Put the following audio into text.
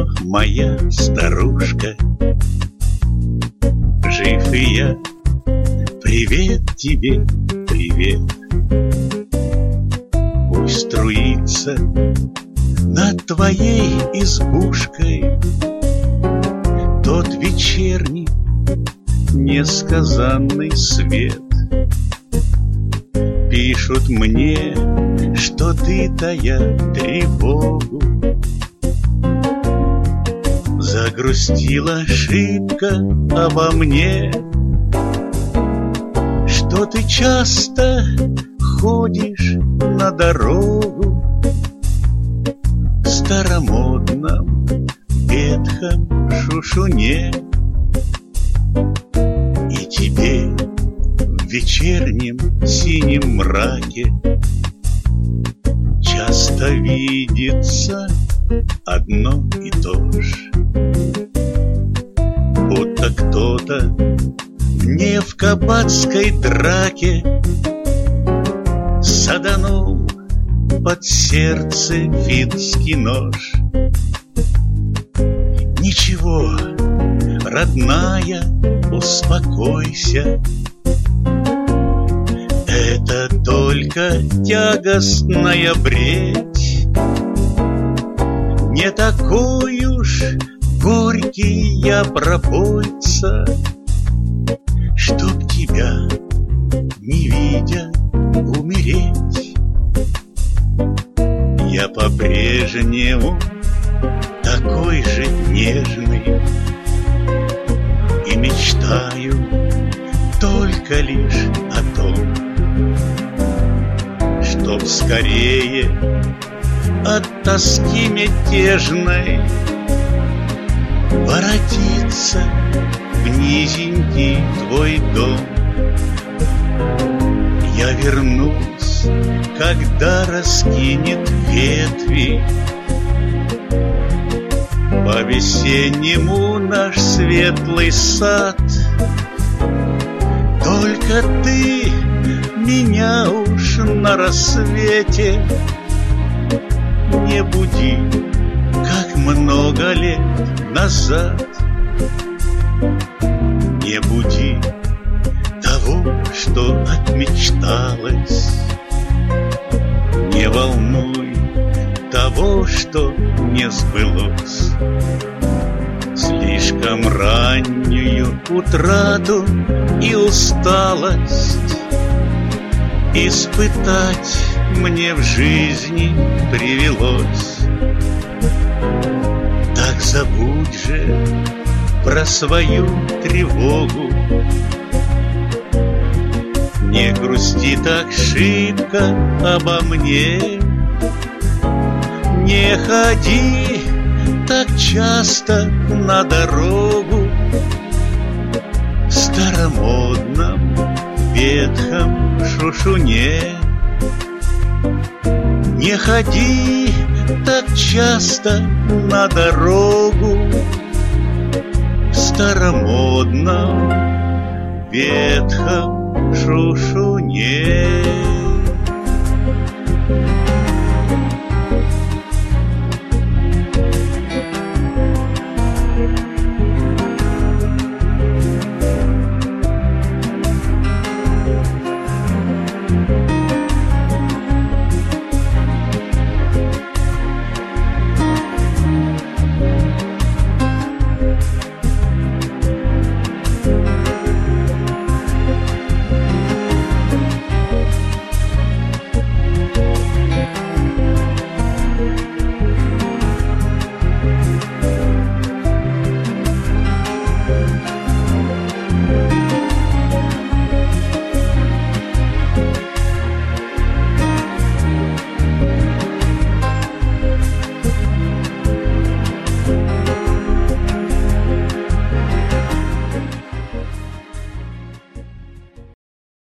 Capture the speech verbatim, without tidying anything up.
моя старушка, жив и я. Привет тебе, привет. Пусть струится над твоей избушкой тот вечерний несказанный свет. Пишут мне, что ты, тая тревогу, загрустила шибко обо мне, что ты часто ходишь на дорогу в старомодном ветхом шушуне, и тебе в вечернем синем мраке часто видится одно и то ж, будто кто-то мне в кабацкой драке саданул под сердце финский нож. Ничего, родная, успокойся, это только тягостная бредь. Не такой уж горький я пропойца, чтоб тебя, не видя, умереть. Я по-прежнему такой же нежный и мечтаю только лишь о том, чтоб скорее от тоски мятежной воротиться в низенький твой дом. Я вернусь, когда раскинет ветви по-весеннему наш светлый сад. Только ты меня уж на рассвете не буди, как много лет назад. Не буди того, что отмечталось, не волнуй того, что не сбылось. Слишком раннюю утрату и усталость испытать мне в жизни привелось. Так забудь же про свою тревогу, не грусти так шибко обо мне, не ходи так часто на дорогу в старомодном ветхом шушуне. Не ходи так часто на дорогу в старомодном ветхом шушуне.